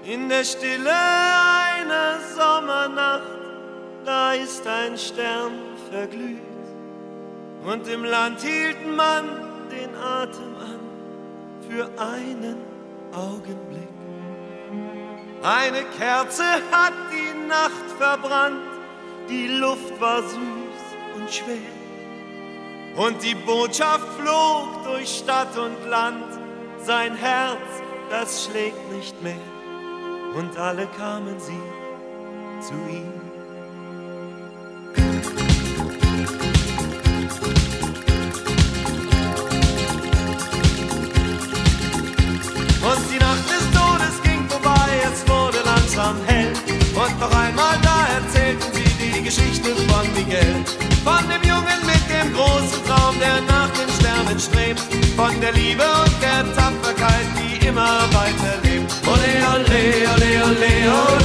In der Stille einer Sommernacht, da ist ein Stern verglüht. Und im Land hielt man den Atem an für einen Augenblick. Eine Kerze hat die Nacht verbrannt, die Luft war süß und schwer. Und die Botschaft flog durch Stadt und Land, sein Herz, das schlägt nicht mehr. Und alle kamen sie zu ihm. Und die Nacht des Todes ging vorbei, es wurde langsam hell. Und noch einmal da erzählten sie die Geschichte von Miguel. Von dem Jungen mit dem großen Traum, der nach den Sternen strebt. Von der Liebe und der Tapferkeit, die immer weiter lebt. Ole, ole, ole, ole, ole.